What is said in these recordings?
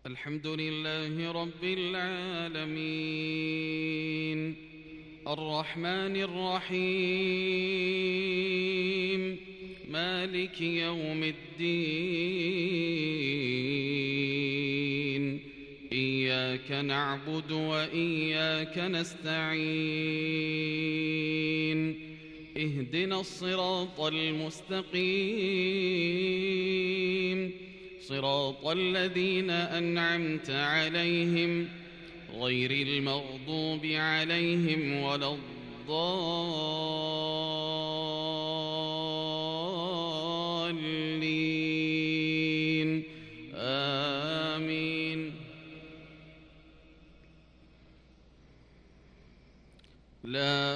الحمد لله رب العالمين الرحمن الرحيم مالك يوم الدين إياك نعبد وإياك نستعين اهدنا الصراط المستقيم صراط الذين أنعمت عليهم غير المغضوب عليهم ولا الضالين آمين. لا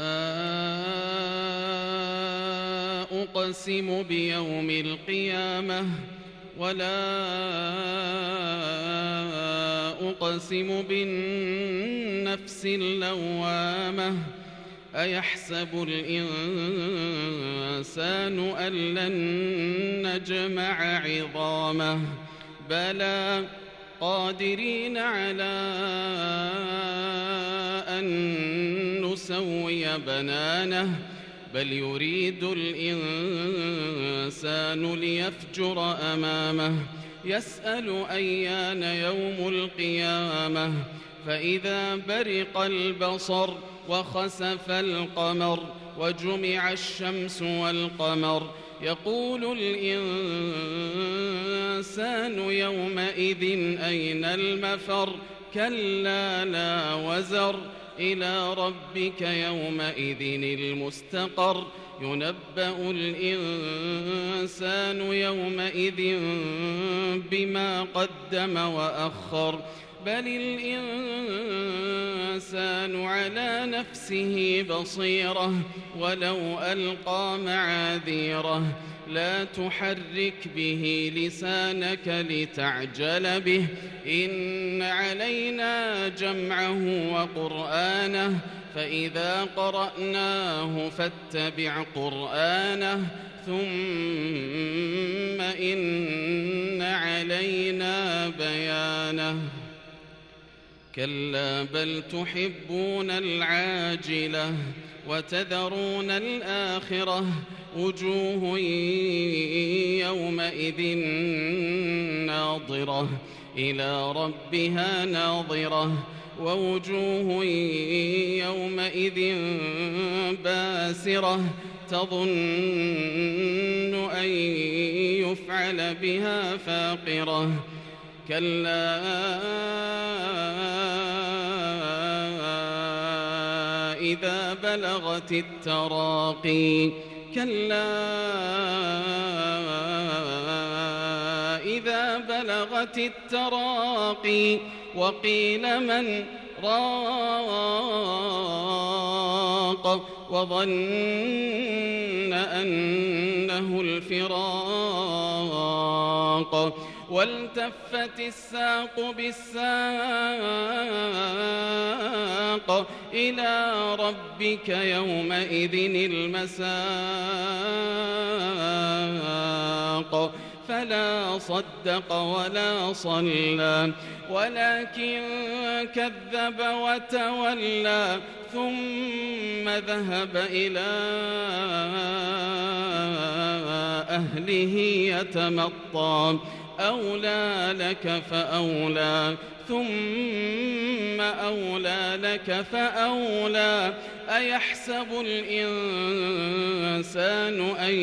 أقسم بيوم القيامة ولا أقسم بالنفس اللوامة أيحسب الإنسان أن لن نجمع عظامه بلى قادرين على أن نسوي بنانه بل يريد الإنسان ليفجر أمامه يسأل أيان يوم القيامة فإذا برق البصر وخسف القمر وجمع الشمس والقمر يقول الإنسان يومئذ أين المفر كلا لا وزر إلى ربك يومئذ المستقر ينبأ الإنسان يومئذ بما قدم وأخر بل الإنسان على نفسه بصيرة ولو ألقى معاذيره لا تحرك به لسانك لتعجل به إن علينا جمعه وقرآنه فإذا قرأناه فاتبع قرآنه ثم إن علينا بيانه كلا بل تحبون العاجلة وتذرون الآخرة وجوه يومئذ ناظرة إلى ربها ناظرة ووجوه يومئذ باسرة تظن أن يفعل بها فاقرة كلا إذا بلغت التراقي كلا إذا بلغت التراقي وقيل من راق وظن أنه الفراق والتفت الساق بالساق إلى ربك يومئذ المساق فلا صدق ولا صلى ولكن كذب وتولى ثم ذهب إلى أهله يتمطى أولى لك فأولى ثم أولى لك فأولى أيحسب الإنسان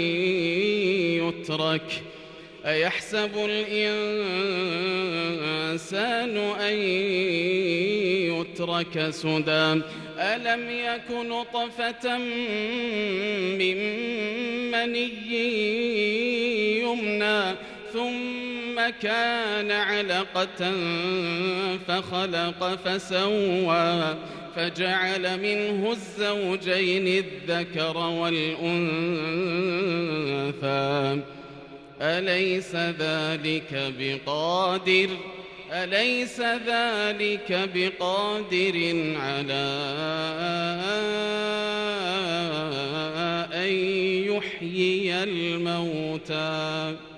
أن يترك سدى ألم يك نطفة من مني يمنى ثم كان علقة فخلق فسوى فجعل منه الزوجين الذكر والأنثى أليس ذلك بقادر على أن يحيي الموتى